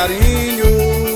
carinho.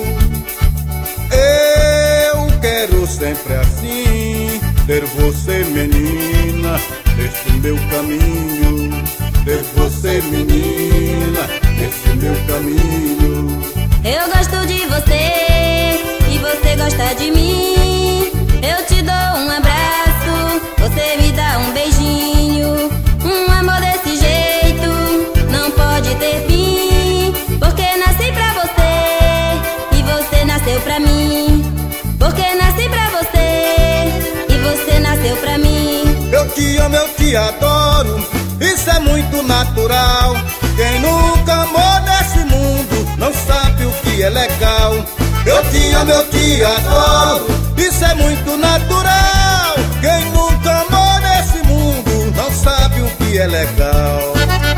Eu quero sempre assim ter você, menina, nesse meu caminho. Ter você, menina, nesse meu caminho. Eu gosto de você e você gosta de mim. Eu te dou um abraço, você me dá um beijinho. Um amor desse jeito não pode ter fim, porque nasci pra você e você nasceu pra mim. Porque nasci pra você e você nasceu pra mim. Eu te amo, eu te adoro, isso é muito natural. Quem nunca amou nesse mundo não sabe o que é legal. Eu te amo, eu te adoro, isso é muito natural. Quem nunca amou nesse mundo não sabe o que é legal.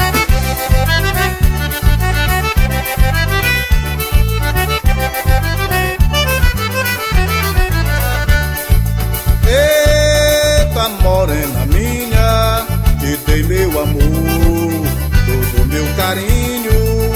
Eita, morena minha, te dei meu amor, todo meu carinho.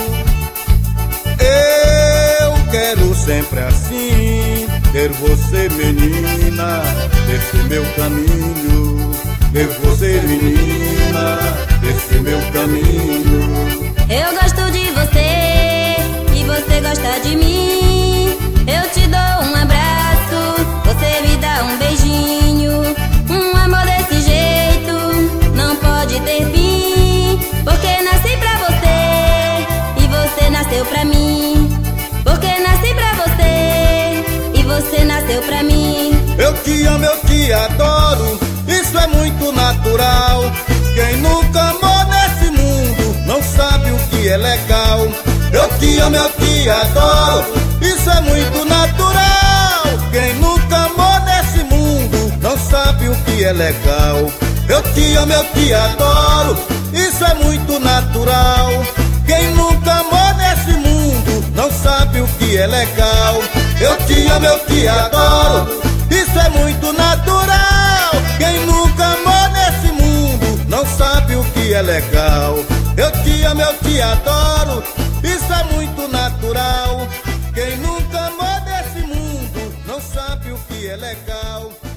Eu quero sempre assim ter você, menina, nesse meu caminho. Ter você, menina, nesse meu caminho. Eu gosto de você e você gosta de mim. Eu te dou um abraço, você me dá um beijinho. Um amor desse jeito não pode ter fim, porque nasci pra você e você nasceu pra mim. Porque nasci pra você e você nasceu pra mim. Eu te amo, eu te adoro, isso é muito natural. Quem nunca amou nesse mundo não sabe o que é legal. Eu te amo, eu te adoro, isso é muito natural. Quem nunca amou nesse mundo não sabe o que é legal. Eu te amo, eu te adoro, isso é muito natural. Quem nunca amou nesse mundo não sabe o que é legal. Eu te amo, eu te adoro, isso é muito natural. Quem nunca amou nesse mundo não sabe o que é legal. Eu te amo, eu te adoro, isso é muito natural. Quem nunca amou nesse mundo não sabe o que é legal.